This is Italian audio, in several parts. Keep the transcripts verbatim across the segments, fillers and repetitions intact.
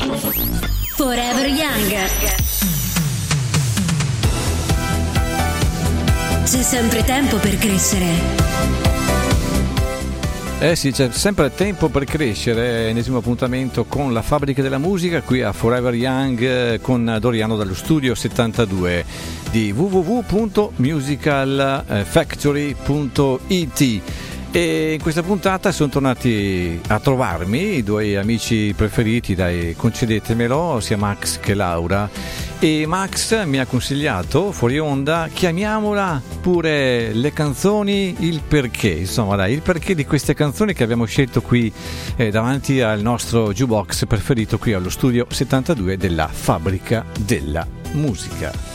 Forever Young. C'è sempre tempo per crescere. Eh sì, c'è sempre tempo per crescere, ennesimo appuntamento con la Fabbrica della Musica qui a Forever Young con Doriano dallo studio settantadue di w w w punto musical factory punto i t. E in questa puntata sono tornati a trovarmi i due amici preferiti, dai, concedetemelo, sia Max che Laura. E Max mi ha consigliato fuori onda, chiamiamola pure le canzoni il perché, insomma dai, il perché di queste canzoni che abbiamo scelto qui eh, davanti al nostro jukebox preferito qui allo studio settantadue della Fabbrica della Musica.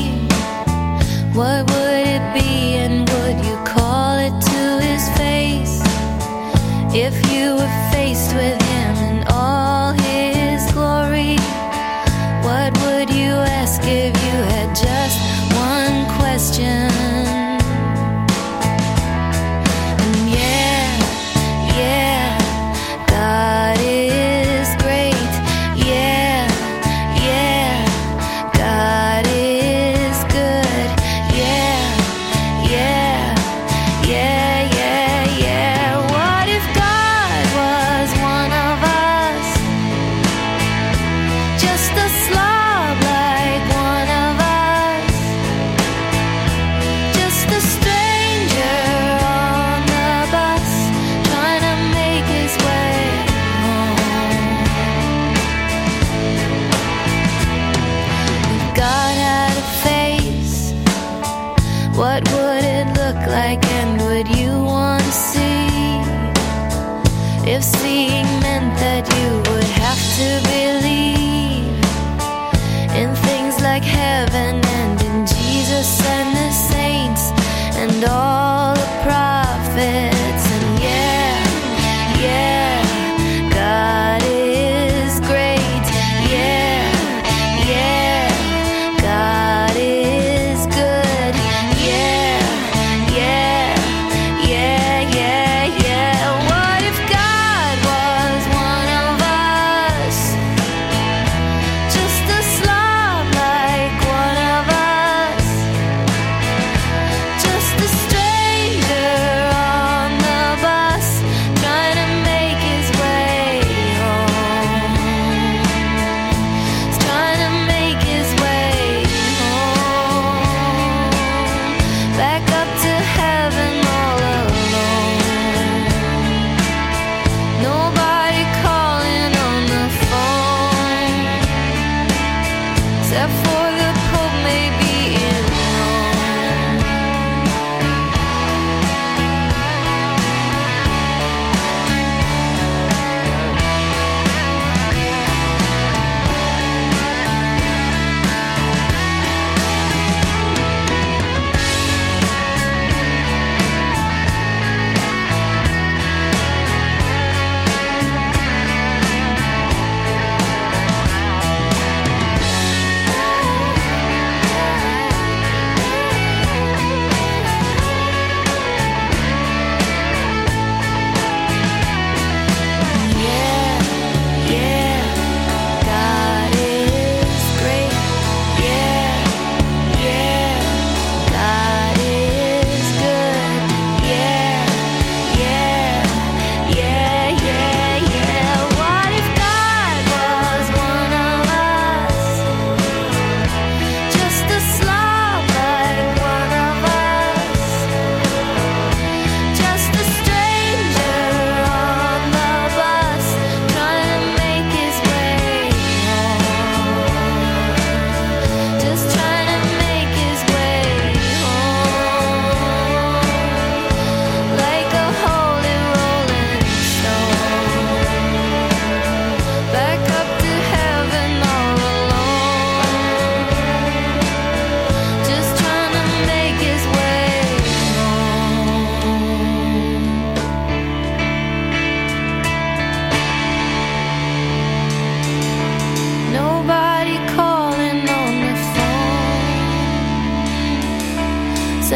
What would it be, and would you call it to his face?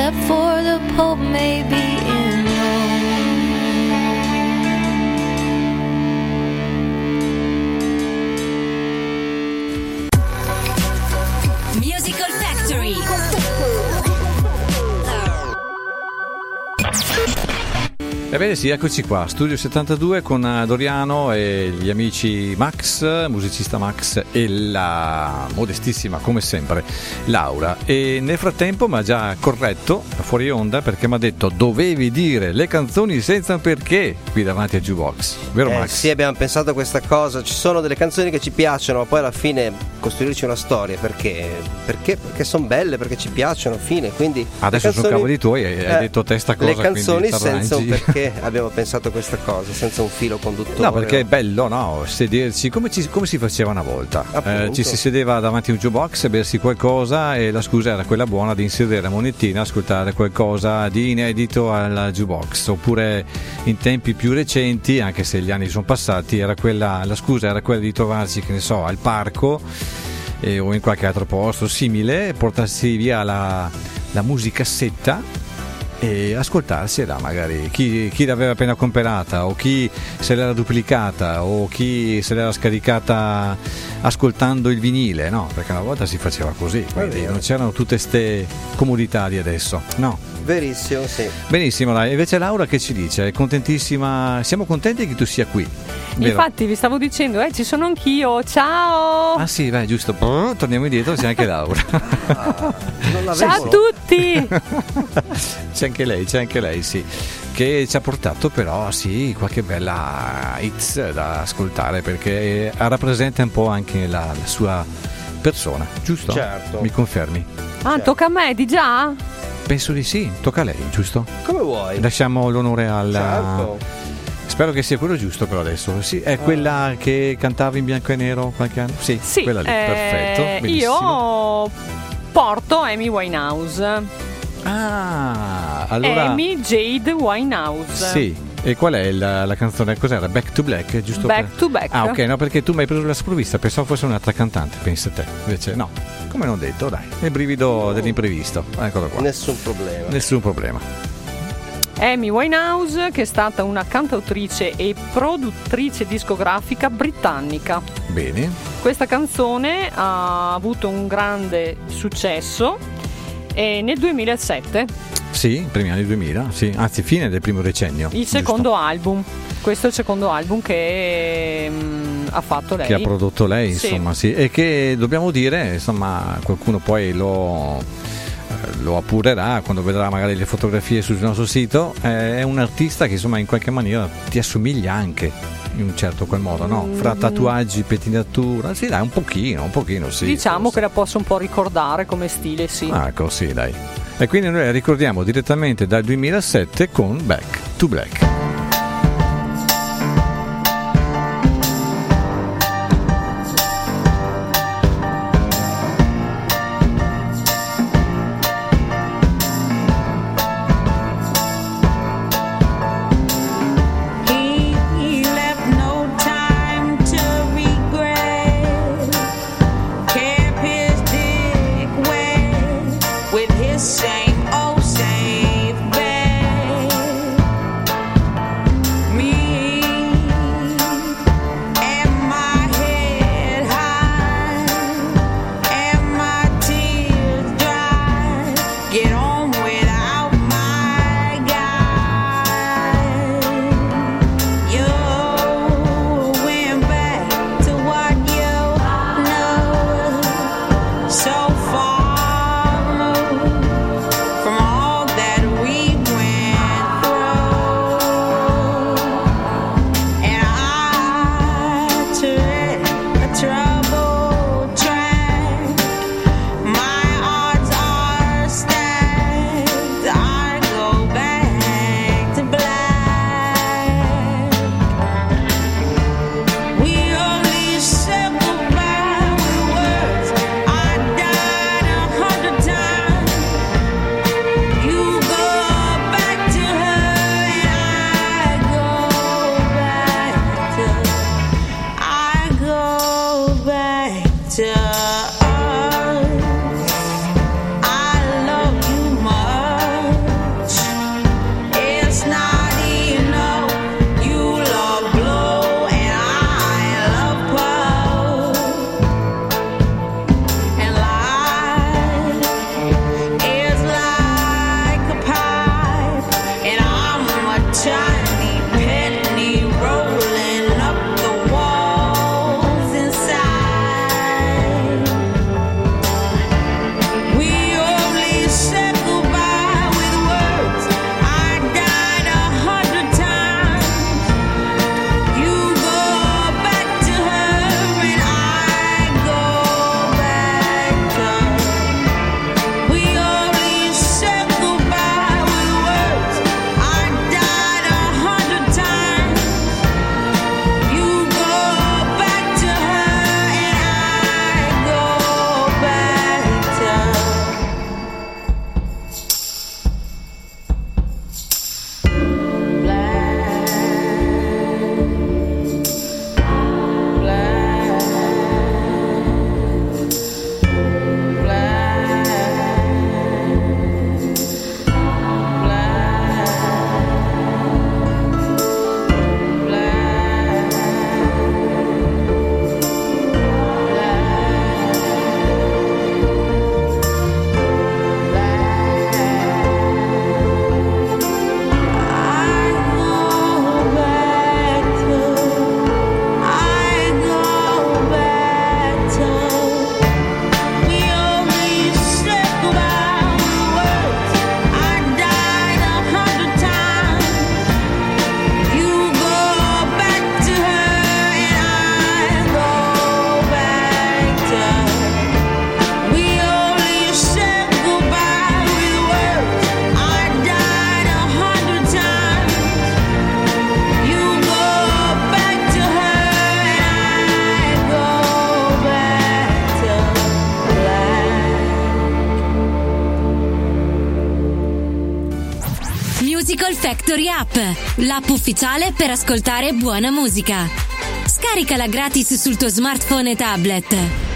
except for the Pope maybe in Rome. Musical Factory. Ebbene sì, eccoci qua, Studio settantadue con Doriano e gli amici Max, musicista Max e la modestissima, come sempre, Laura. E nel frattempo mi ha già corretto fuori onda perché mi ha detto dovevi dire le canzoni senza un perché qui davanti a Jukebox, vero eh, Max? Sì, abbiamo pensato a questa cosa, ci sono delle canzoni che ci piacciono ma poi alla fine costruirci una storia, perché? Perché, perché sono belle, perché ci piacciono, fine, quindi adesso canzoni, sono cavoli tuoi, hai eh, detto te sta cosa, le canzoni senza un perché perché abbiamo pensato questa cosa, senza un filo conduttore. No, perché è bello, no? Sedersi come, ci, come si faceva una volta. Eh, ci si sedeva davanti a un jukebox a bersi qualcosa e la scusa era quella buona di inserire la monetina, ascoltare qualcosa di inedito alla jukebox. Oppure in tempi più recenti, anche se gli anni sono passati, era quella, la scusa era quella di trovarsi, che ne so, al parco eh, o in qualche altro posto simile, portarsi via la, la musicassetta e ascoltarsela, magari chi, chi l'aveva appena comprata o chi se l'era duplicata o chi se l'era scaricata ascoltando il vinile, no? Perché una volta si faceva così, quindi non c'erano tutte ste comodità di adesso, no? Verissimo, sì. Benissimo, dai. Invece Laura che ci dice? È contentissima, siamo contenti che tu sia qui. Vero? Infatti vi stavo dicendo, eh, ci sono anch'io, ciao! Ah sì, beh, giusto, torniamo indietro, c'è anche Laura. Ah, non ciao a tutti! C'è anche lei, c'è anche lei, sì, che ci ha portato però, sì, qualche bella hits da ascoltare, perché rappresenta un po' anche la, la sua persona, giusto? Certo. Mi confermi? Ah, certo. Tocca a me, di già? Penso di sì, tocca a lei, giusto? Come vuoi. Lasciamo l'onore alla... Certo. Spero che sia quello giusto però adesso. Sì, è quella che cantava in bianco e nero qualche anno? Sì, sì, quella lì, eh, perfetto. Benissimo. Io porto Amy Winehouse. Ah, allora Amy Jade Winehouse. Sì, e qual è la, la canzone? Cos'era? Back to Black, giusto? Back per... to Back. Ah, ok, no, perché tu mi hai preso la sprovvista, pensavo fosse un'altra cantante, pensa te. Invece no, come non detto, dai, è il brivido no. dell'imprevisto. Eccolo qua. Nessun problema. Nessun problema. Amy Winehouse, che è stata una cantautrice e produttrice discografica britannica. Bene. Questa canzone ha avuto un grande successo e nel duemilasette. Sì, i primi anni duemila, sì, anzi fine del primo decennio. Il secondo giusto? album. Questo è il secondo album che mh, ha fatto lei. Che ha prodotto lei, sì. insomma, sì. E che dobbiamo dire, insomma, qualcuno poi lo... lo appurerà quando vedrà magari le fotografie sul nostro sito, è un artista che insomma in qualche maniera ti assomiglia anche in un certo qual modo, no? Fra tatuaggi, pettinatura, sì dai, un pochino, un pochino sì. Diciamo forse. Che la posso un po' ricordare come stile, sì. Ah, ecco, sì dai. E quindi noi la ricordiamo direttamente dal duemilasette con Back to Black. Same old safe bed. Musical Factory App, l'app ufficiale per ascoltare buona musica. Scaricala gratis sul tuo smartphone e tablet.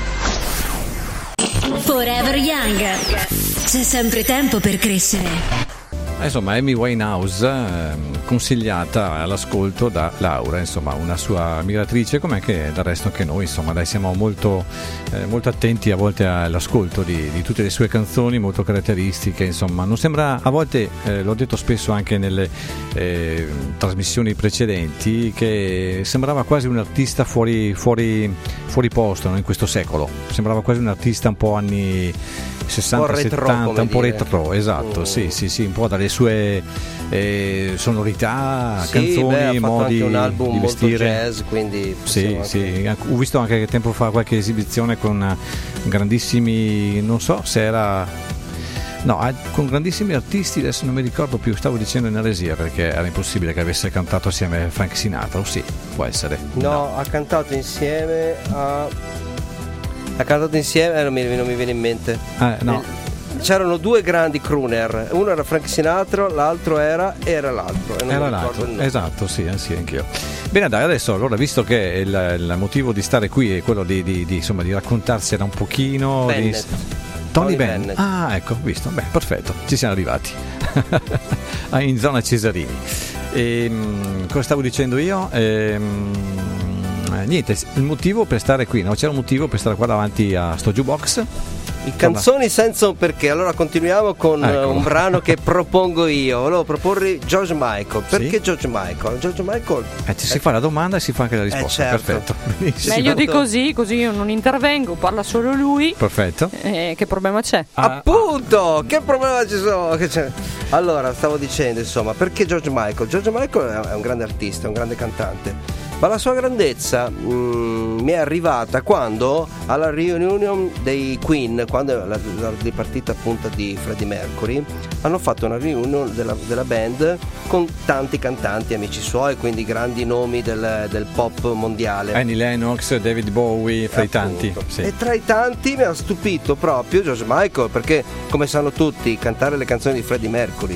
Forever Young. C'è sempre tempo per crescere. Insomma, Amy Winehouse, eh, consigliata all'ascolto da Laura, insomma, una sua ammiratrice, come anche del resto anche noi, insomma, dai, siamo molto, eh, molto attenti a volte all'ascolto di, di tutte le sue canzoni, molto caratteristiche, insomma, non sembra, a volte, eh, l'ho detto spesso anche nelle eh, trasmissioni precedenti, che sembrava quasi un artista fuori, fuori, fuori posto, no, in questo secolo, sembrava quasi un artista un po' anni sessanta settanta, un po' retro, esatto, mm. sì, sì, sì, un po' dalle sue eh, sonorità, sì, canzoni, beh, ha fatto modi anche un album di vestire. molto jazz, quindi sì, anche... sì, ho visto anche tempo fa qualche esibizione con grandissimi, non so se era no, con grandissimi artisti, adesso non mi ricordo più, stavo dicendo in eresia perché era impossibile che avesse cantato assieme a Frank Sinatra, o sì, può essere. No, no. ha cantato insieme a ha cantato insieme, eh, non, mi, non mi viene in mente. Eh, no. C'erano due grandi crooner, uno era Frank Sinatra, l'altro era era l'altro. E non era mi l'altro, il nome. esatto, sì, sì, anch'io. Bene, dai, adesso allora, visto che il, il motivo di stare qui è quello di, di, di, insomma, di raccontarsela un pochino. Bennett. Di... Tony, Tony Bennett. Bennett. Ah, ecco, visto, beh, perfetto, ci siamo arrivati. In zona Cesarini. E, cosa stavo dicendo io? Ehm... niente, il motivo per stare qui, no? C'era un motivo per stare qua davanti a sto jukebox. I canzoni senza un perché. Allora continuiamo con Ecco. un brano che propongo io. Volevo proporre George Michael. Perché Sì? George Michael? George Michael Eh, ci si fa la domanda e si fa anche la risposta. Eh, certo. Perfetto. Benissimo. Meglio di fatto- così, così io non intervengo, parla solo lui. Perfetto. Eh, che problema c'è? Ah, Appunto, che problema ci sono? Che c'è? Allora, stavo dicendo, insomma, perché George Michael? George Michael è un grande artista, un grande cantante. Ma la sua grandezza mh, mi è arrivata quando alla reunion dei Queen, quando la, la dipartita appunto di Freddie Mercury, hanno fatto una reunion della, della band con tanti cantanti amici suoi, quindi grandi nomi del, del pop mondiale. Annie Lennox, David Bowie, fra i tanti. Appunto. Sì. E tra i tanti mi ha stupito proprio George Michael, perché come sanno tutti cantare le canzoni di Freddie Mercury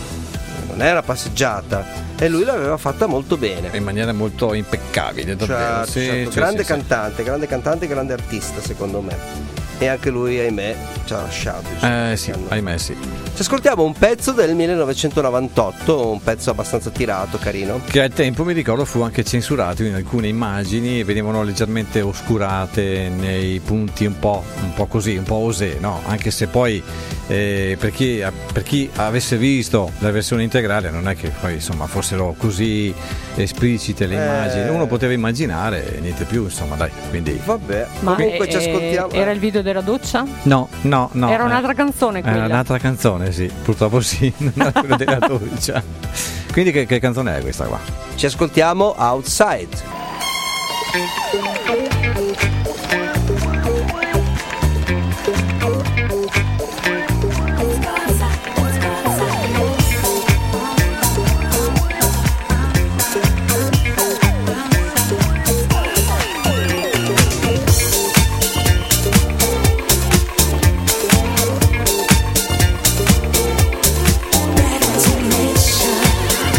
non è una passeggiata, e lui l'aveva fatta molto bene. In maniera molto impeccabile, davvero. Certo, Sì, certo. sì, grande sì, sì. cantante, grande cantante, grande artista secondo me. E anche lui, ahimè, ci ha lasciato. insomma, Eh sì, qualche anno. ahimè sì. Ci ascoltiamo un pezzo del millenovecentonovantotto, un pezzo abbastanza tirato, carino. Che al tempo, mi ricordo, fu anche censurato in alcune immagini, venivano leggermente oscurate nei punti un po', un po' così, un po' osè, no? Anche se poi eh, per, chi, per chi avesse visto la versione integrale non è che poi insomma fossero così esplicite le Eh. immagini, uno poteva immaginare niente più, insomma, dai, quindi Vabbè, Ma comunque eh, ci ascoltiamo. era il video della doccia? no, no, no. Era eh. un'altra canzone quella. Era un'altra canzone, sì, purtroppo sì, non era quella della doccia. Quindi che, che canzone è questa qua? Ci ascoltiamo Outside.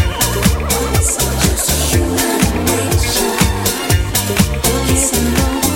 Human nature.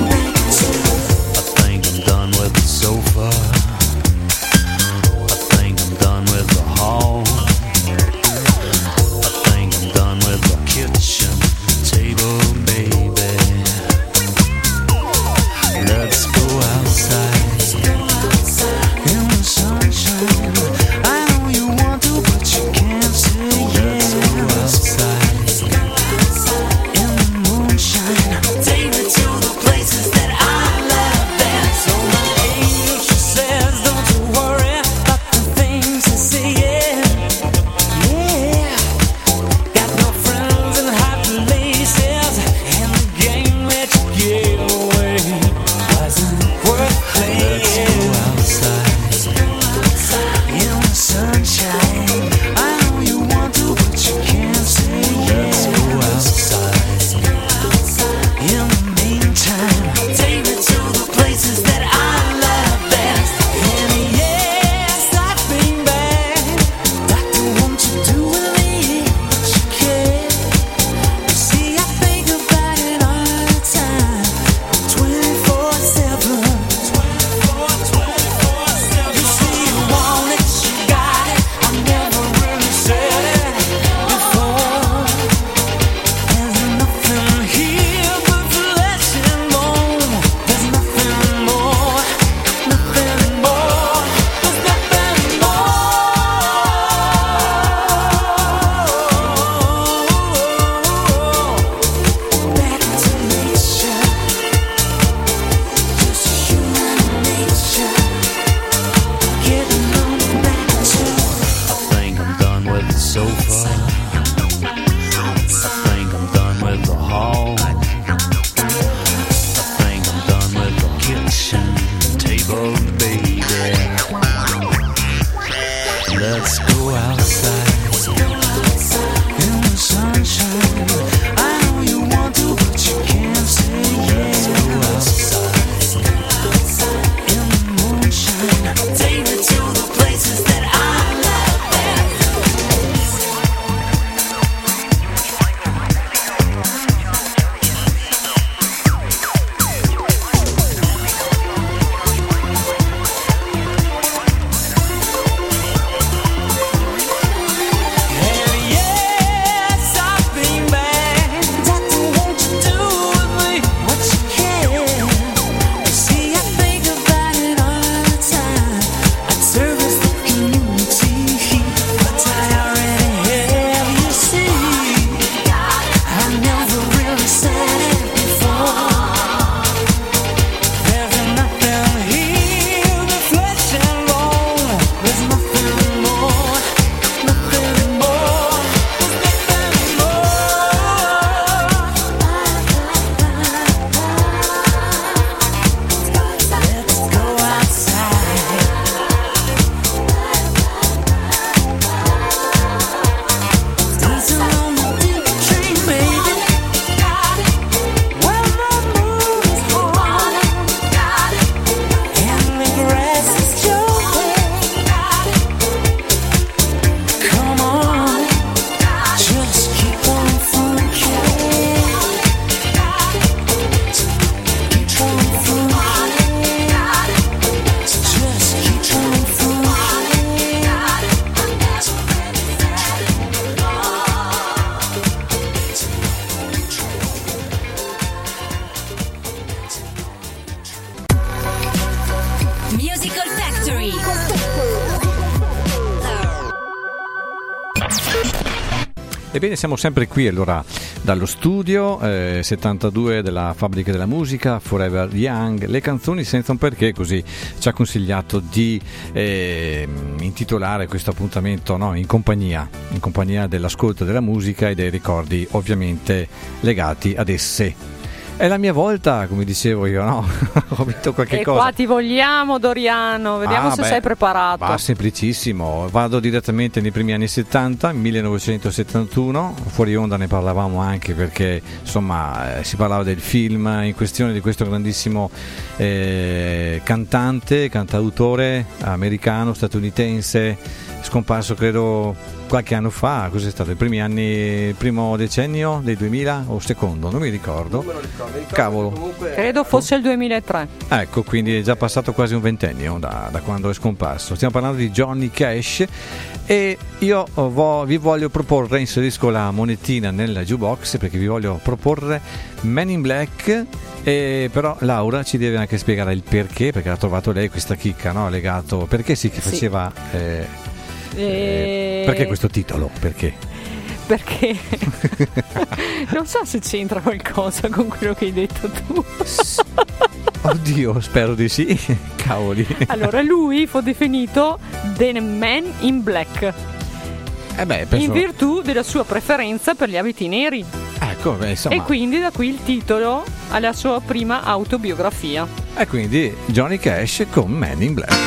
sofa. I think I'm done with the hall. I think I'm done with the kitchen table, baby. Let's go outside in the sunshine. I know you want to, but you can't say yes. Let's go outside in the moonshine. Take me to the places that I love best. Ebbene, siamo sempre qui allora dallo studio eh, settantadue della Fabbrica della Musica, Forever Young, le canzoni senza un perché, così ci ha consigliato di eh, intitolare questo appuntamento, no, in compagnia, in compagnia dell'ascolto della musica e dei ricordi ovviamente legati ad esse. È la mia volta, come dicevo io, no? Ho vinto qualche e cosa. E qua ti vogliamo, Doriano, vediamo ah, se beh, sei preparato. Va semplicissimo, vado direttamente nei primi anni settanta, millenovecentosettantuno, fuori onda ne parlavamo anche perché insomma eh, si parlava del film in questione di questo grandissimo eh, cantante, cantautore americano, statunitense, scomparso credo qualche anno fa. Cos'è stato? I primi anni, primo decennio dei duemila o secondo? Non mi ricordo. Non me lo ricordo, mi ricordo Cavolo. Comunque... Credo fosse il duemilatré. Ecco, quindi è già passato quasi un ventennio da, da quando è scomparso. Stiamo parlando di Johnny Cash e io vo, vi voglio proporre, inserisco la monetina nella jukebox perché vi voglio proporre Men in Black. E però Laura ci deve anche spiegare il perché, perché ha trovato lei questa chicca, no? Legato, perché si sì. faceva eh, e... eh, perché questo titolo? Perché? Perché non so se c'entra qualcosa con quello che hai detto tu. Oddio, spero di sì. Cavoli. Allora, lui fu definito The Man in Black eh beh, penso... in virtù della sua preferenza per gli abiti neri. Ecco, beh, insomma... E quindi da qui il titolo alla sua prima autobiografia. E quindi Johnny Cash con Men in Black.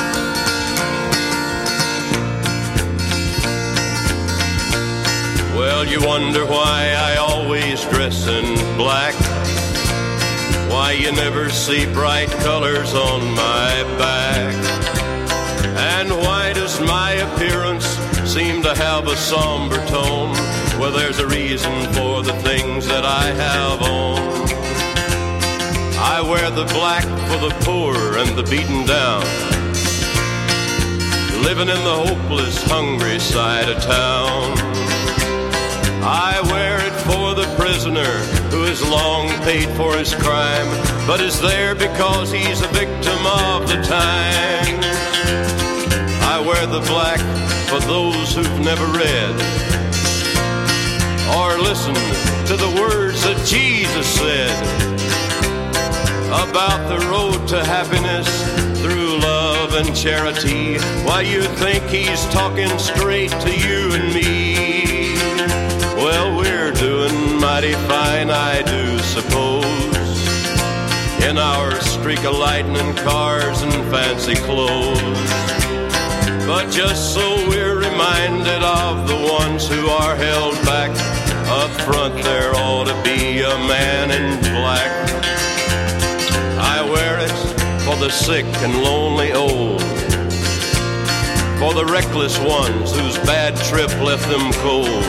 Well, you wonder why I always dress in black, why you never see bright colors on my back, and why does my appearance seem to have a somber tone? Well, there's a reason for the things that I have on. I wear the black for the poor and the beaten down, living in the hopeless, hungry side of town. I wear it for the prisoner who has long paid for his crime, but is there because he's a victim of the times. I wear the black for those who've never read or listened to the words that Jesus said about the road to happiness through love and charity. Why, you think he's talking straight to you and me. Well, we're doing mighty fine, I do suppose, in our streak of lightning cars and fancy clothes. But just so we're reminded of the ones who are held back, up front there ought to be a man in black. I wear it for the sick and lonely old, for the reckless ones whose bad trip left them cold.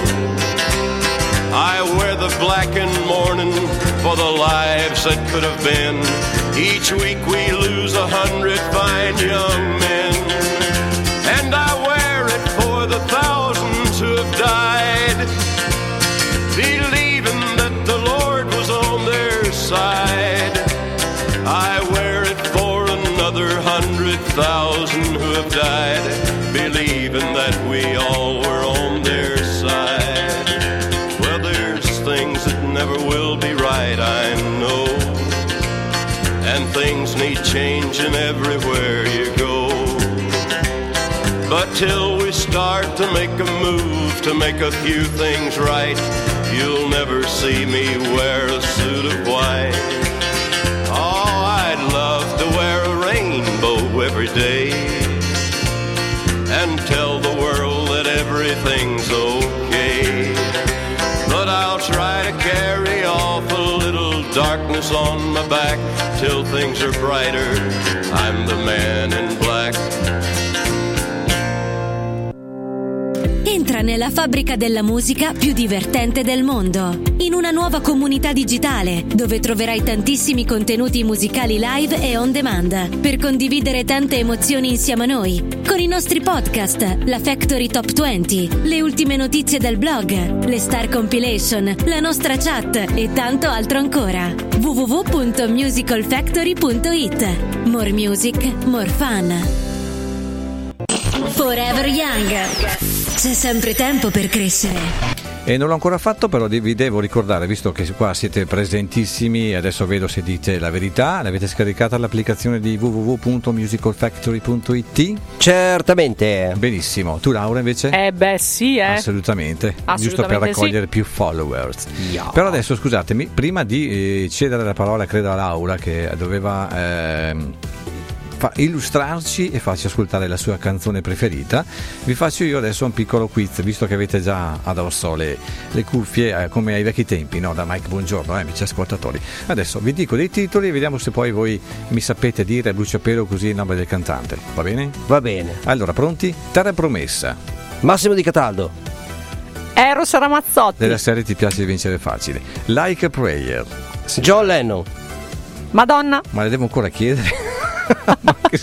I wear the black in mourning for the lives that could have been. Each week we lose a hundred fine young men. And I wear it for the thousands who have died, believing that the Lord was on their side. I wear it for another hundred thousand who have died, believing that we all were on their side. Well, there's things that never will be right, I know, and things need changing everywhere you go. But till we start to make a move to make a few things right, you'll never see me wear a suit of white. Oh, I'd love to wear a rainbow every day and tell the world that everything's okay. But I'll try to carry off a little darkness on my back till things are brighter. I'm the man in black. Entra nella fabbrica della musica più divertente del mondo, in una nuova comunità digitale dove troverai tantissimi contenuti musicali live e on demand per condividere tante emozioni insieme a noi, con i nostri podcast, la Factory Top venti, le ultime notizie del blog, le Star Compilation, la nostra chat e tanto altro ancora. w w w punto musical factory punto it. More music, more fun. Forever Young. C'è sempre tempo per crescere. E non l'ho ancora fatto, però vi devo ricordare, visto che qua siete presentissimi, adesso vedo se dite la verità, l'avete scaricata l'applicazione di w w w punto musical factory punto it? Certamente. Benissimo. Tu, Laura, invece? Eh beh sì, eh. Assolutamente. Assolutamente giusto per raccogliere sì. più followers. Yeah. Però adesso scusatemi, prima di eh, cedere la parola credo a Laura, che doveva ehm, fa- illustrarci e farci ascoltare la sua canzone preferita, vi faccio io adesso un piccolo quiz, visto che avete già addosso le, le cuffie eh, come ai vecchi tempi, no? Da Mike Buongiorno, eh, amici ascoltatori. Adesso vi dico dei titoli e vediamo se poi voi mi sapete dire a bruciapelo così il nome del cantante, va bene? Va bene. Allora, pronti? Terra promessa. Massimo Di Cataldo. Eros Ramazzotti. Della serie Ti piace vincere facile. Like a Prayer. John Lennon. Madonna. Ma le devo ancora chiedere? Ma che...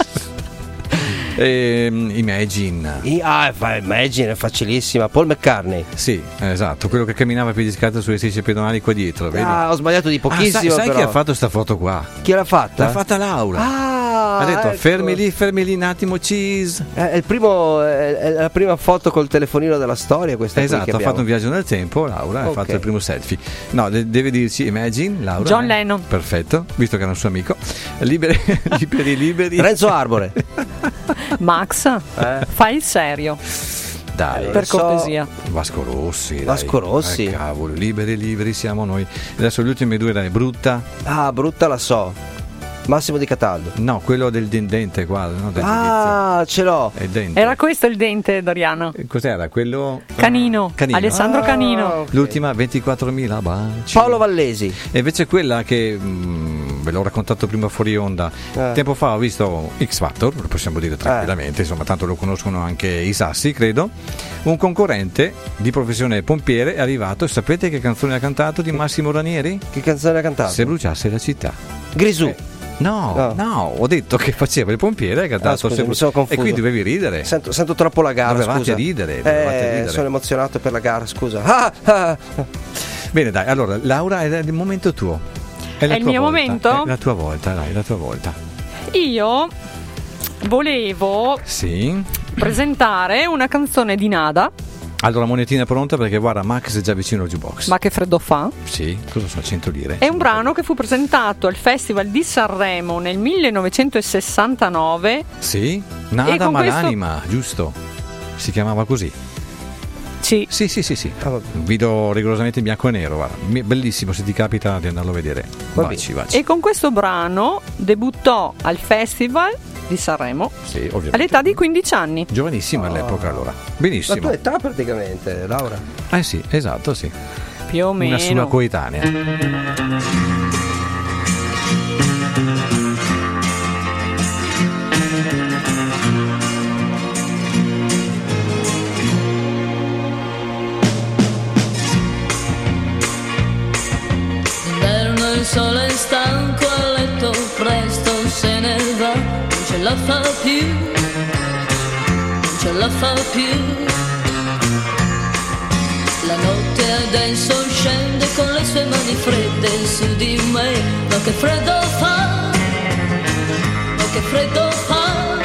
ehm, Imagine. I- ah, fa- Imagine, è facilissima. Paul McCartney. Sì, esatto, quello che camminava a piedi scalzi sulle strisce pedonali qua dietro, vedi? Ah, ho sbagliato di Ah, pochissimo. sai, sai però. chi ha fatto sta foto qua? Chi l'ha fatta? L'ha fatta Laura. Ah, Ha detto ecco. fermi lì, fermi lì un attimo, cheese. È, il primo, è, è la prima foto col telefonino della storia questa qui Esatto, che ha abbiamo. fatto un viaggio nel tempo, Laura, ha Ok. fatto il primo selfie. No, de- deve dirci Imagine, Laura. John eh? Lennon. Perfetto, visto che era un suo amico. Liberi, liberi, liberi. Renzo Arbore. Max, Eh? fai il serio, Dai, per so- cortesia. Vasco Rossi. dai. Vasco Rossi. Eh, cavolo, liberi, liberi siamo noi. Adesso gli ultimi due erano brutta. Ah, brutta la so. Massimo Di Cataldo. No, quello del dente qua, no, del Ah, ce l'ho. giudizio. È il dente. Era questo il dente, Doriano. Eh, Cos'era? Quello Canino, Canino. Alessandro Ah, Canino. ok. L'ultima ventiquattromila baci. Paolo Vallesi. E invece quella che mh, ve l'ho raccontato prima fuori onda, Eh. tempo fa ho visto X Factor, lo possiamo dire tranquillamente, insomma, tanto lo conoscono anche i sassi, credo. Un concorrente di professione pompiere è arrivato e sapete che canzone ha cantato di Massimo Ranieri? Che canzone ha cantato? Se bruciasse la città. Grisù. Eh. No, No. no, ho detto che faceva il pompiere, ha cantato Ah, scusa, Se mi bru- sono confuso. E qui dovevi ridere. Sento, sento troppo la gara. Dovevate scusa. ridere, dovevate Eh, ridere. sono emozionato per la gara, scusa. Ah, ah. Bene, dai, allora Laura, è il momento tuo. la È il tua mio volta. momento? È la tua volta, dai, la tua volta. Io volevo Sì. presentare una canzone di Nada Allora, monetina pronta perché guarda, Max è già vicino al jukebox. Ma che freddo fa? Sì, cosa so, cento lire. È un brano che fu presentato al Festival di Sanremo nel millenovecentosessantanove. Sì, E Nada con questo- Malanima, giusto? Si chiamava così. Sì. Sì, sì, sì, sì. Un video rigorosamente in bianco e nero, guarda. Mi- Bellissimo, se ti capita di andarlo a vedere. Vacci, vacci. E con questo brano debuttò al Festival di Sanremo Sì, ovviamente. all'età di quindici anni. Giovanissima all'epoca allora. La Benissimo. tua età praticamente, Laura. Eh sì, esatto, sì. Più o meno. Una sua coetanea. D'inverno il sole è stanco a letto, presto se ne va, non ce la fa più, non ce la fa più. La notte adesso scende con le sue mani fredde su di me, ma che freddo fa, ma che freddo fa.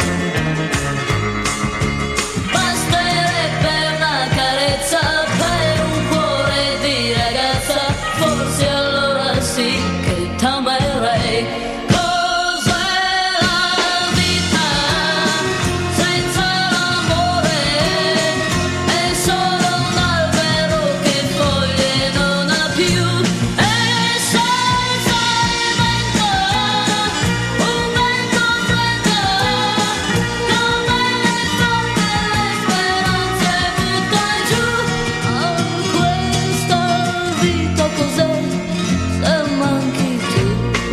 Basterebbe una carezza per un cuore di ragazza, forse allora sì che t'amerei. Cos'è la vita senza l'amore? È solo un albero che foglie non ha più, e senza il vento, un vento freddo, come le foglie le speranze butta giù. Oh, questa vita cos'è se manchi tu?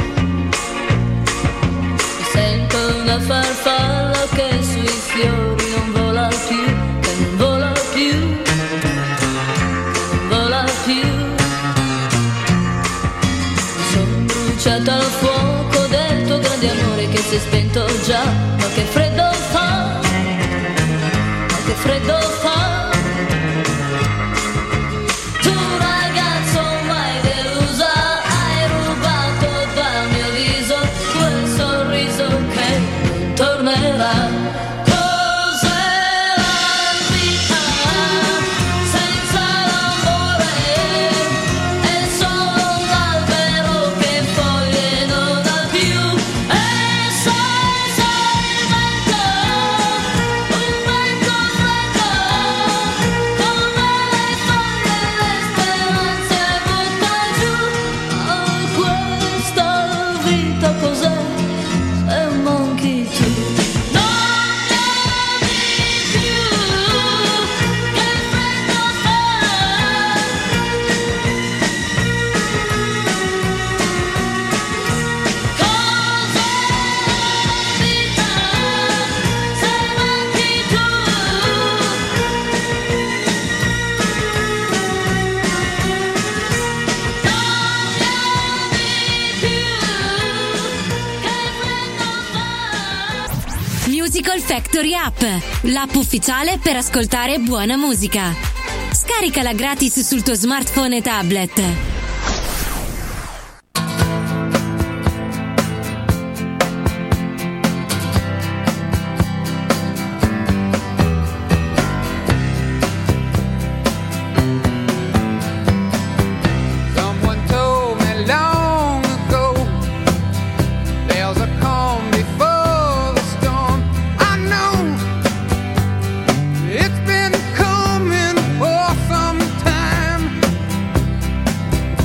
Mi sento una farfalla che sui fiori non vola più, che non vola più, che non vola più. Mi son bruciata al fuoco del tuo grande amore che si è spento già, ma che freddo fa, ma che freddo fa. Tu ragazzo mai delusa, hai rubato dal mio viso quel sorriso che non tornerà. Cos'è la vita senza l'amore? È solo un albero che foglie non ha più, e senza il vento, un vento freddo, come le foglie le speranze butta giù. Oh, questa vita cos'è se manchi tu? Non mi ami più, che freddo fa. Cos'è la vita se manchi tu? Musical Factory App, l'app ufficiale per ascoltare buona musica. Scaricala gratis sul tuo smartphone e tablet. Someone told me long ago there's a calm before the storm. I know it's been coming for some time.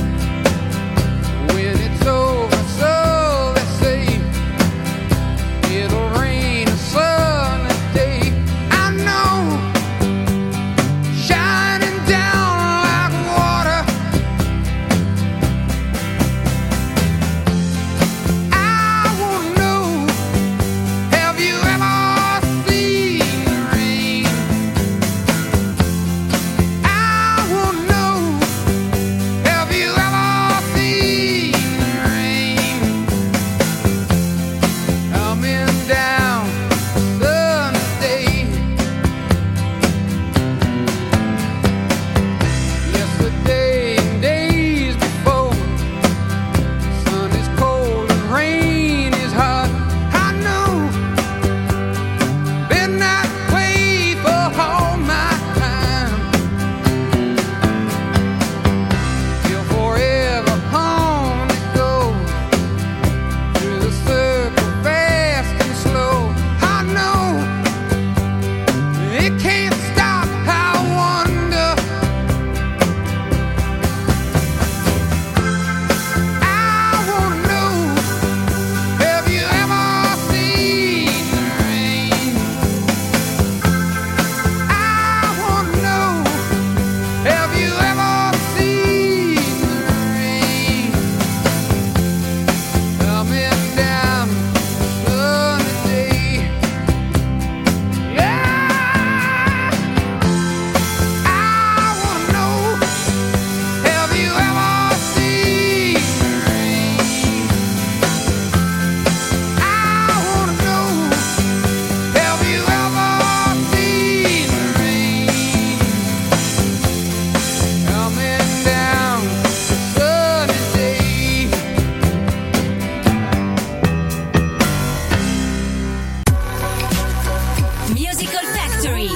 Musical Factory.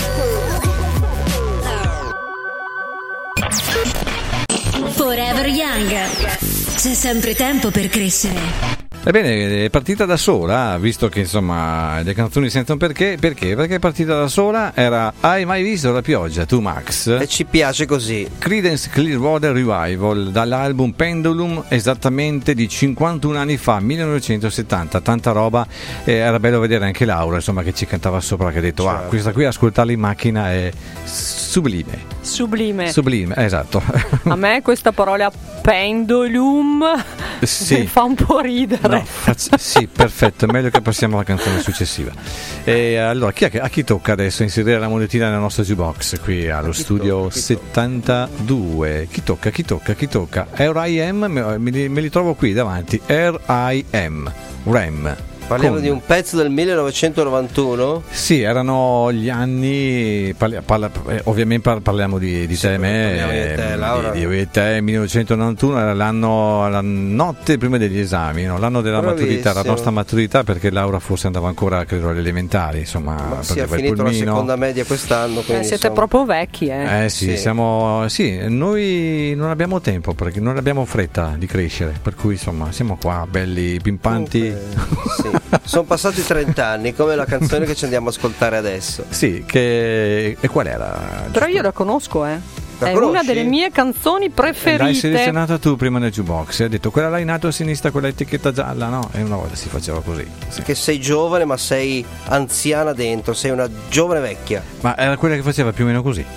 Forever Young. C'è sempre tempo per crescere. Ebbene, è partita da sola, visto che insomma le canzoni senza un perché. Perché? Perché è partita da sola, era Hai mai visto la pioggia, tu Max? E ci piace così. Creedence Clearwater Revival, dall'album Pendulum, esattamente di cinquantuno anni fa, millenovecentosettanta, tanta roba. E era bello vedere anche Laura, insomma, che ci cantava sopra, che ha detto, Certo. ah, questa qui ascoltarla in macchina è sublime. Sublime. Sublime, esatto. A me questa parola pendulum Sì. mi fa un po' ridere. No, facci- sì, perfetto, è meglio che passiamo alla canzone successiva. E allora, chi è che- a chi tocca adesso inserire la monetina nella nostra jukebox qui allo chi studio tocca, chi settantadue? Chi tocca, chi tocca, chi tocca? R I M, me, me li- me li trovo qui davanti. R I M, Rem. Parliamo Con- di un pezzo del millenovecentonovantuno. Sì, erano gli anni. Parli- parla- eh, ovviamente par- parliamo di, di Sì, te e me. parliamo di te, eh, Laura. Di, di te, millenovecentonovantuno era l'anno, la notte prima degli esami, no? L'anno della Bravissimo. maturità, la nostra maturità, perché Laura forse andava ancora, credo, alle elementari. Insomma, Ma sì, ha prendeva il finito la pulmino. seconda media quest'anno. Eh, Quindi, siete insomma, proprio vecchi, eh. Eh sì, Sì. siamo. Sì, noi non abbiamo tempo perché non abbiamo fretta di crescere, per cui insomma siamo qua belli pimpanti. comunque, sì. Sono passati trenta anni, come la canzone che ci andiamo a ascoltare adesso. Sì, che. E qual era? Però io la conosco, eh. La È conosci? una delle mie canzoni L'hai preferite. selezionata tu prima nel jukebox e hai detto quella là in alto a sinistra, quella etichetta gialla, no? E una volta si faceva così. Sì. Che sei giovane ma sei anziana dentro, sei una giovane vecchia. Ma era quella che faceva più o meno così.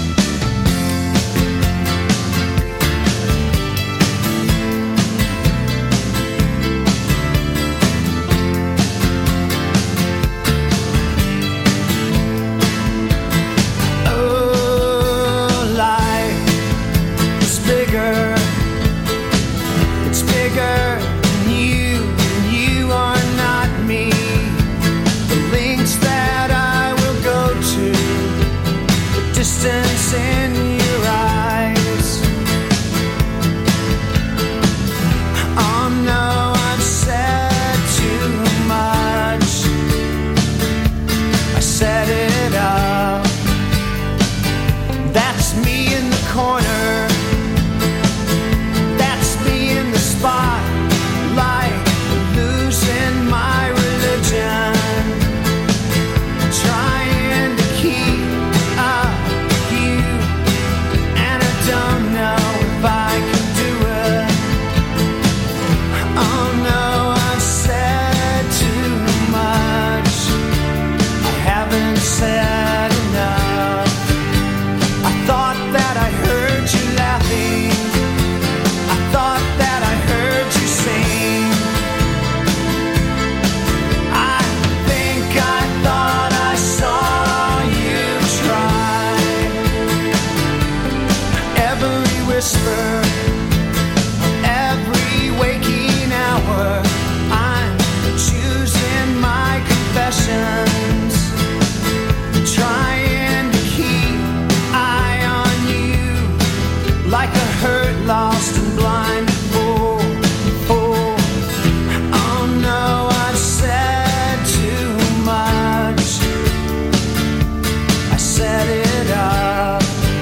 Oh, life is bigger. It's bigger than you, and you are not me. The links that I will go to, the distance in your eyes. Oh no, I've said too much. I set it up. That's me in the corner. That's me in the spotlight, losing my religion, trying to keep up with you, and I don't know if I can do it. Oh no, I've said too much. I haven't said enough. I thought that I heard you laughing. I thought that I heard you sing. I think I thought I saw you try. Every whisper, every waking hour, I'm choosing my confessions, trying to keep eye on you like a hurt, lost and blind fool. fool. Oh no, I've said too much. I set it up.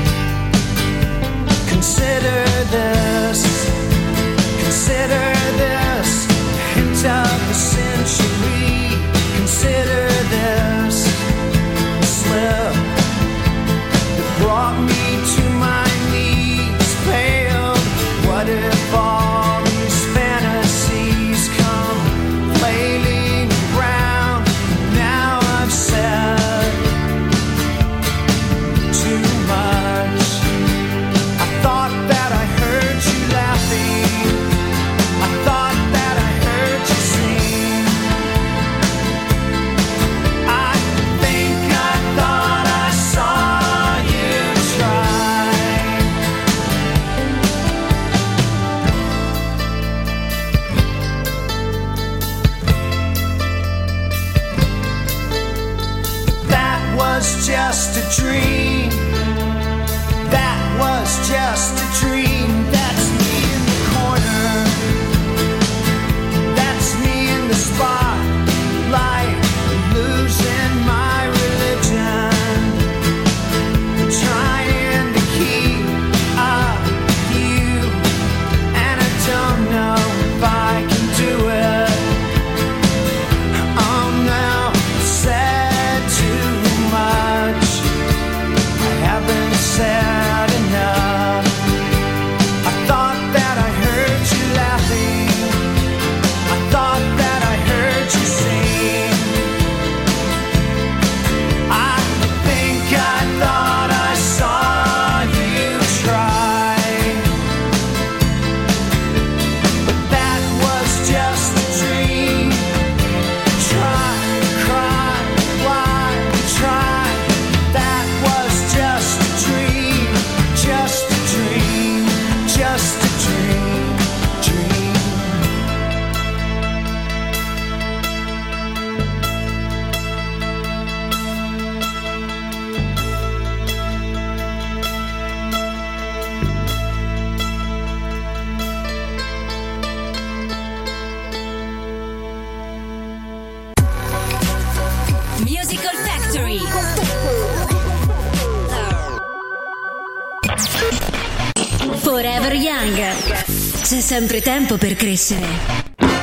Consider this, consider this, hint of the century. Consider this slip that brought me to my knees, paled. What if all these fantasies come flailing around? Now I've said too much. I thought that I heard you laughing. I thought that I heard you sing. I think I thought I saw you try. That was just a dream. That was just a dream. That's me in the corner. That's me in the spotlight, losing my Forever Young. C'è sempre tempo per crescere.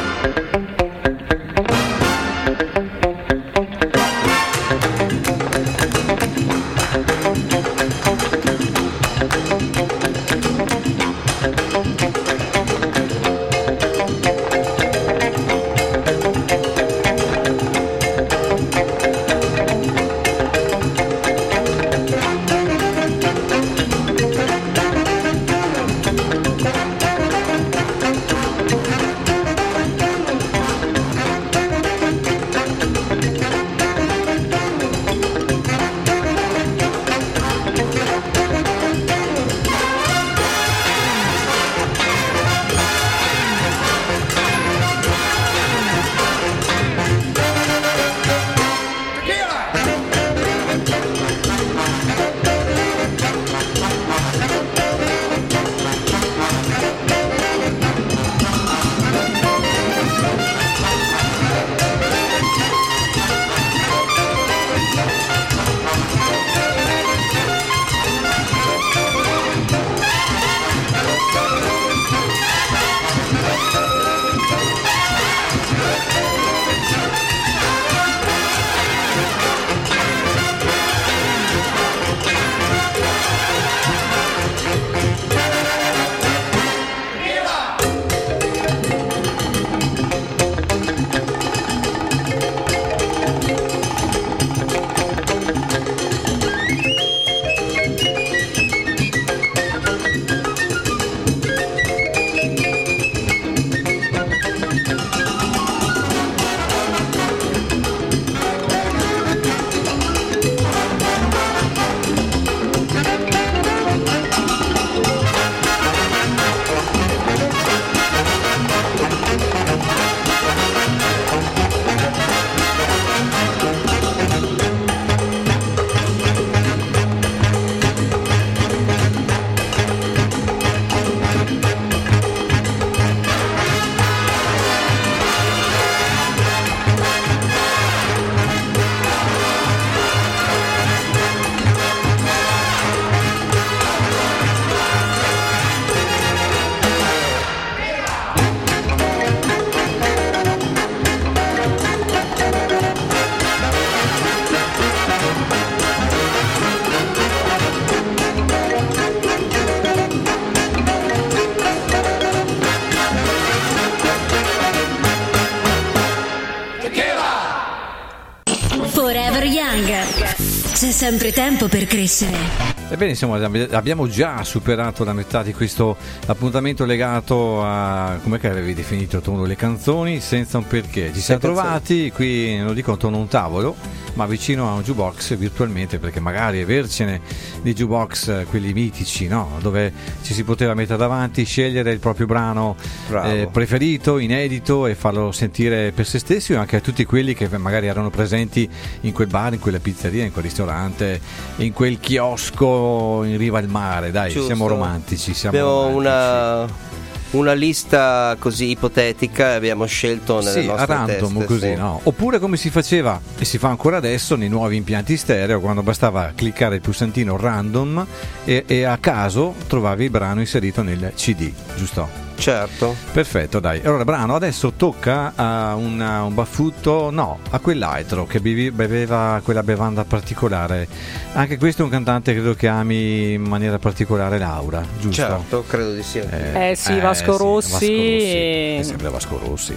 Forever Young. C'è sempre tempo per crescere. Ebbene, insomma, abbiamo già superato la metà di questo appuntamento legato a, come che avevi definito tu, le canzoni senza un perché. Ci siamo trovati qui, non dico attorno a un tavolo, ma vicino a un jukebox virtualmente, perché magari avercene di jukebox, quelli mitici, no? Dove ci si poteva mettere davanti, scegliere il proprio brano eh, preferito, inedito, e farlo sentire per se stessi, o anche a tutti quelli che magari erano presenti in quel bar, in quella pizzeria, in quel ristorante, in quel chiosco in riva al mare. Dai, giusto. Siamo romantici, siamo abbiamo romantici. una una lista così ipotetica e abbiamo scelto nelle sì, nostre a random, teste, così, sì. no? Oppure come si faceva e si fa ancora adesso nei nuovi impianti stereo, quando bastava cliccare il pulsantino random e, e a caso trovavi il brano inserito nel C D, giusto? Certo. Perfetto, dai. Allora, brano, adesso tocca a una, un baffutto, no, a quell'altro che bevi, beveva quella bevanda particolare. Anche questo è un cantante, credo che ami in maniera particolare Laura, giusto? Certo, credo di sì. Eh, eh sì, Vasco Rossi. Vasco Rossi. E... È sempre Vasco Rossi.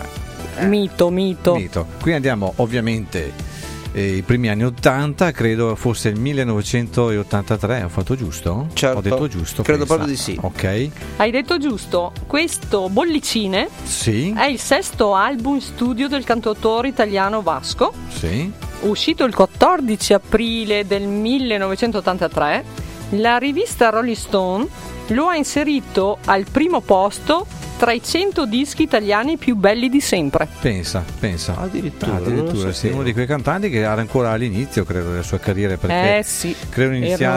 Eh. Mito, mito. Mito. Qui andiamo ovviamente eh, i primi anni ottanta, credo fosse il millenovecentottantatré, ho fatto giusto? Certo. Ho detto giusto? Credo pensa. proprio di sì. Ok. Hai detto giusto. Questo Bollicine Sì. è il sesto album studio del cantautore italiano Vasco, Sì. uscito il quattordici aprile del millenovecentottantatré. La rivista Rolling Stone lo ha inserito al primo posto tra i cento dischi italiani più belli di sempre. Pensa, pensa. Addirittura, Ah, addirittura non lo sì, sapevo. uno di quei cantanti che era ancora all'inizio, credo, della sua carriera, perché Eh sì. credo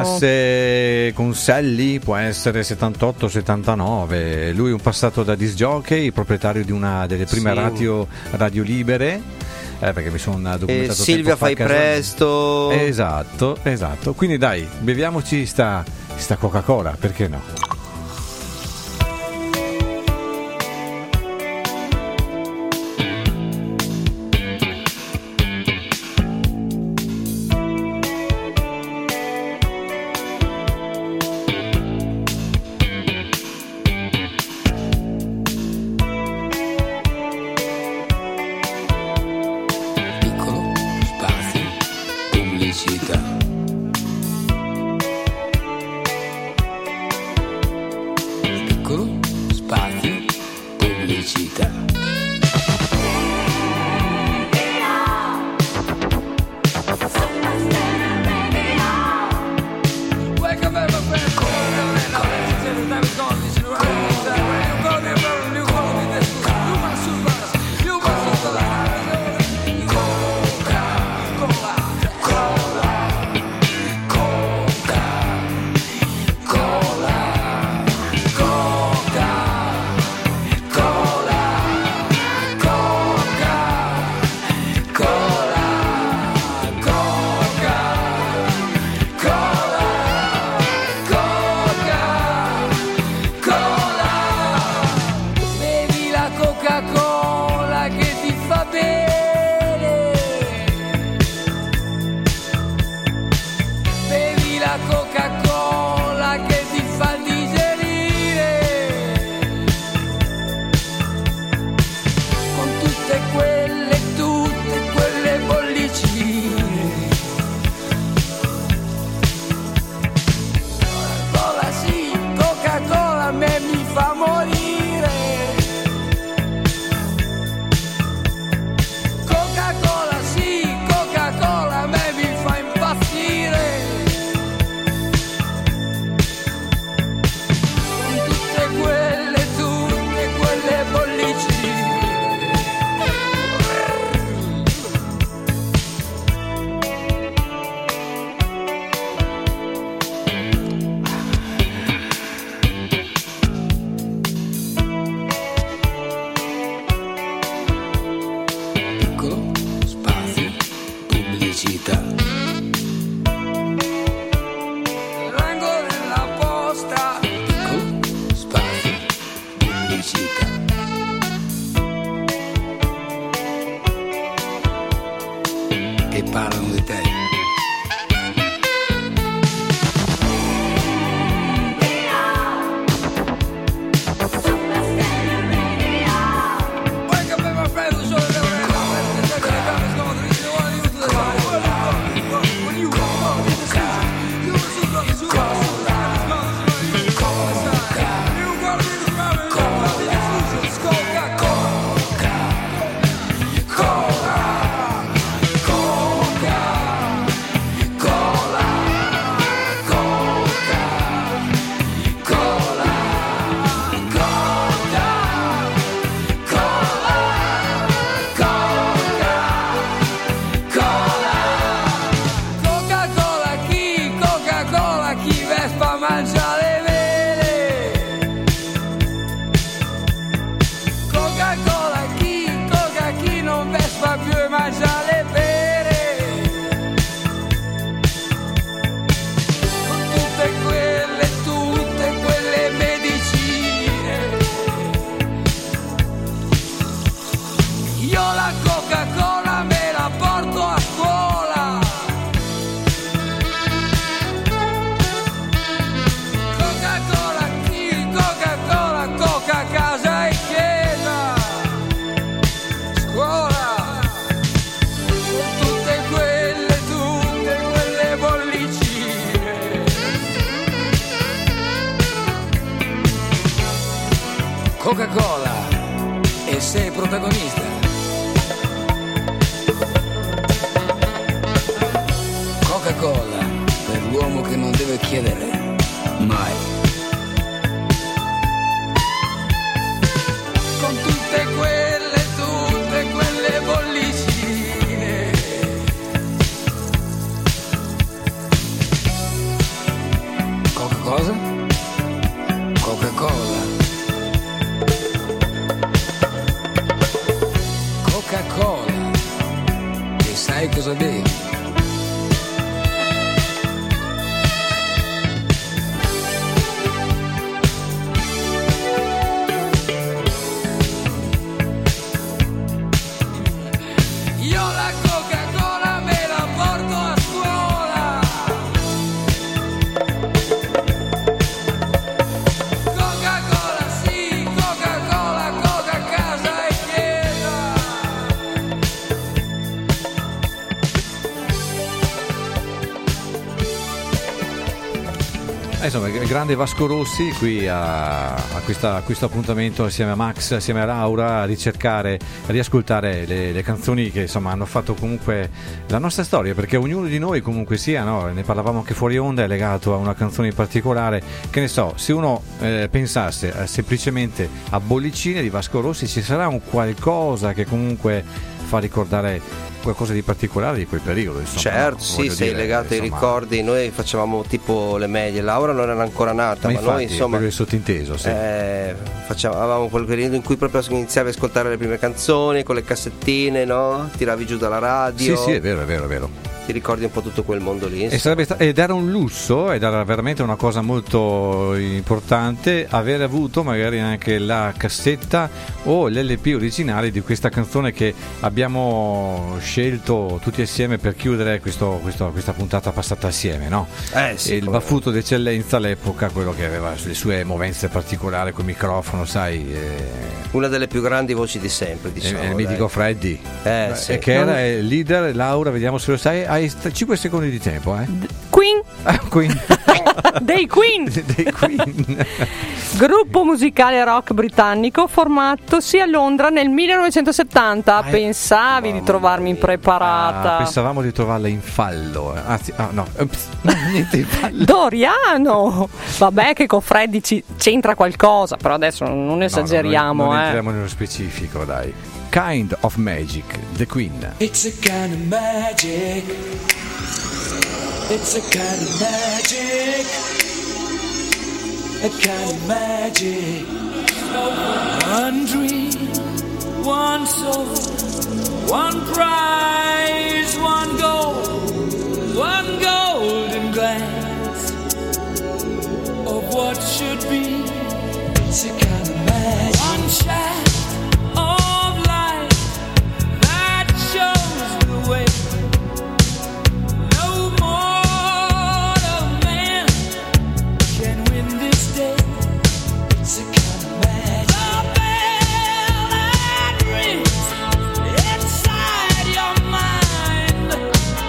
iniziasse con Sally, può essere settantotto settantanove. Lui un passato da disc jockey, proprietario di una delle prime Sì. radio, radio libere, eh, perché mi sono documentato E Silvia tempo fa fai casualmente. presto. Esatto, esatto. Quindi dai, beviamoci sta, sta Coca-Cola, perché no? Piccolo spazio pubblicità. Piccolo spazio pubblicità. Bevi la Coca-Cola che ti fa bene. Bevi la Coca-Cola che ti fa digerire. Con tutte quelle, tutte quelle bollicine. Coca-Cola sì, Coca-Cola a me mi fa morire. Coca-Cola sì, Coca-Cola a me mi fa impazzire. Con tutte quelle, tutte quelle bollicine. Piccolo spazio pubblicità. Rango della posta. Piccolo spazio pubblicità. Che parlano di te. Vuoi che mi freddo solo che non è la festa, che le gambe sono dritte, vuoi io tutte le gambe, vuoi io, vuoi io, vuoi io, io su, su, su, su, Coca-Cola chi, Coca-Cola chi Vespa mangia le vele. Coca-Cola chi, Coca chi non Vespa più e mangia le pere. Con tutte quelle, tutte quelle medicine. Io la Coca-Cola me la porto a scuola. Coca-Cola chi, Coca-Cola, Coca casa e chiesa. Scuola. Con tutte quelle, tutte quelle bollicine. Coca-Cola e sei protagonista. Coca-Cola per l'uomo che non deve chiedere mai. Con tutte quelle, tutte quelle bollicine. Coca cosa? Coca-Cola. Coca-Cola cosa bevi. Io la Coca-Cola me la porto a scuola. Coca-Cola sì, Coca-Cola, Coca casa e chiesa. Eh, insomma, il grande Vasco Rossi qui a, a, questa- a questo appuntamento assieme a Max, assieme a Laura, a ricercare, a riascoltare le, le canzoni che insomma hanno fatto comunque la nostra storia, perché ognuno di noi comunque sia, no? Ne parlavamo anche fuori onda, è legato a una canzone in particolare. Che ne so, se uno eh, pensasse eh, semplicemente a Bollicine di Vasco Rossi, ci sarà un qualcosa che comunque fa ricordare qualcosa di particolare di quel periodo, insomma. Certo, no? sì, Voglio sei dire, legato ai insomma, ricordi. Noi facevamo tipo le medie, Laura non era ancora nata, Ma ma, infatti, noi insomma quello è sottinteso, sì. eh, facciamo- avevamo quel periodo in cui proprio iniziavi a ascoltare le prime canzoni con le cassettine, no? Tiravi giù dalla radio. Sì, sì, è vero, è vero, è vero. Ti ricordi un po' tutto quel mondo lì? E sarebbe sta- ed era un lusso, ed era veramente una cosa molto importante avere avuto magari anche la cassetta o l'L P originale di questa canzone che abbiamo scelto tutti assieme per chiudere questo- questo- questa puntata passata assieme, no? Eh sì, E il come- baffuto d'eccellenza all'epoca, quello che aveva le sue movenze particolari col microfono, sai, eh, Una delle più grandi voci di sempre, diciamo. il dai. mitico Freddy, Eh, eh, sì. che era il leader. Laura, vediamo se lo sai, hai cinque secondi di tempo, eh? Queen, Quindi, dei Queen, dei Queen. gruppo musicale rock britannico formatosi a Londra nel millenovecentosettanta. Ah, eh. Pensavi di Mamma trovarmi mia. impreparata? Ah, pensavamo di trovarla in fallo. eh. Anzi, ah, no, Ups, no, niente in fallo. Doriano! Vabbè che con Freddy ci- c'entra qualcosa, però adesso non esageriamo, No, no, non, non eh. entriamo nello specifico, dai. Kind of Magic, The Queen. It's a kind of magic. It's a kind of magic. A kind of magic. One dream, one soul, one prize, one goal, one golden glance of what should be. It's a kind of magic. One shaft of light that shows the way. No mortal man can win this day. It's a kind of magic. The bell that rings inside your mind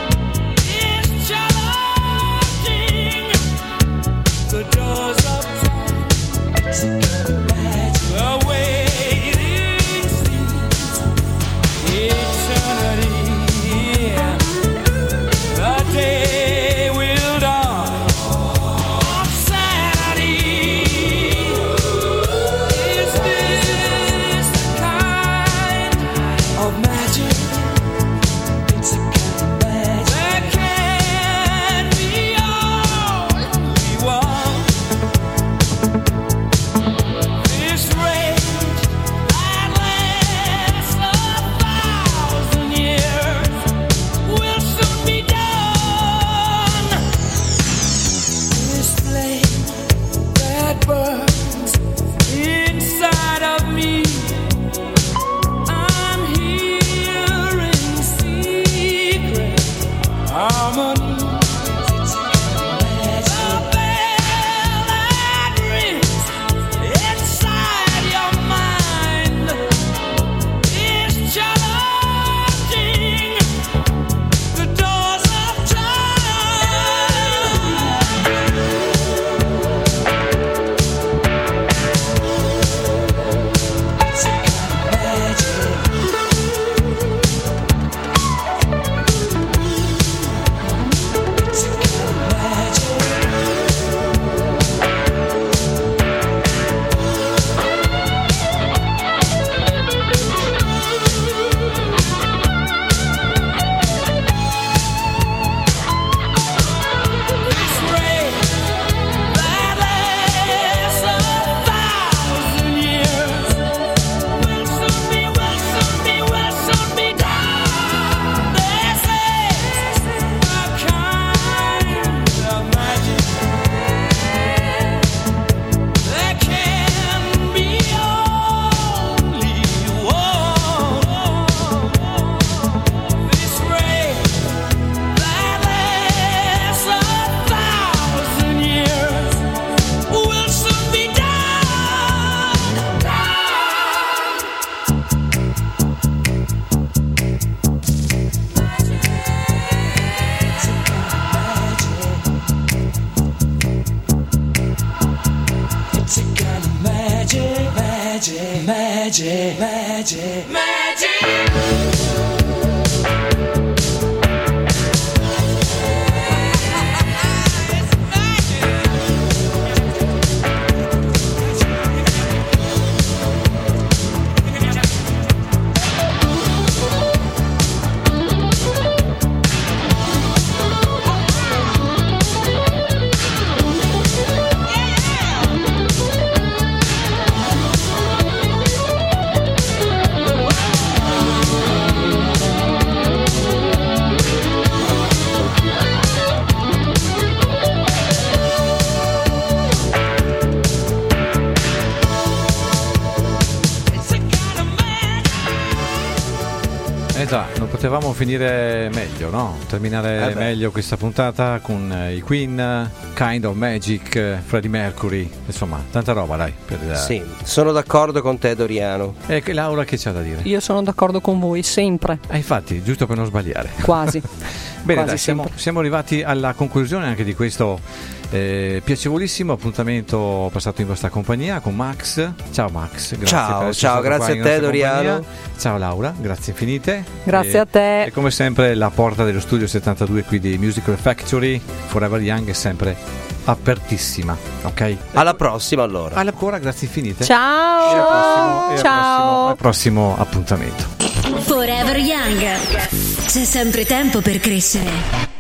Magic, magic, magic. Eh già, non potevamo finire meglio, no? Terminare Eh beh. meglio questa puntata con eh, i Queen, Kind of Magic, eh, Freddie Mercury, insomma, tanta roba, dai. Per, eh. Sì, sono d'accordo con te, Doriano. E che Laura che c'ha da dire? Io sono d'accordo con voi, sempre. Eh, infatti, giusto per non sbagliare. Quasi. Bene, Quasi dai, siamo, sempre. siamo arrivati alla conclusione anche di questo eh, piacevolissimo appuntamento passato in vostra compagnia con Max. Ciao Max, grazie Ciao, per essere ciao, stato grazie qua a in te, nostra Doriano. compagnia. Ciao Laura, grazie infinite. Grazie E- a te. E come sempre la porta dello studio settantadue qui di Musical Factory Forever Young è sempre apertissima, ok? Alla prossima allora. Alla ancora, grazie infinite. Ciao. E al prossimo, e al Ciao. prossimo, al prossimo appuntamento. Forever Young. C'è sempre tempo per crescere.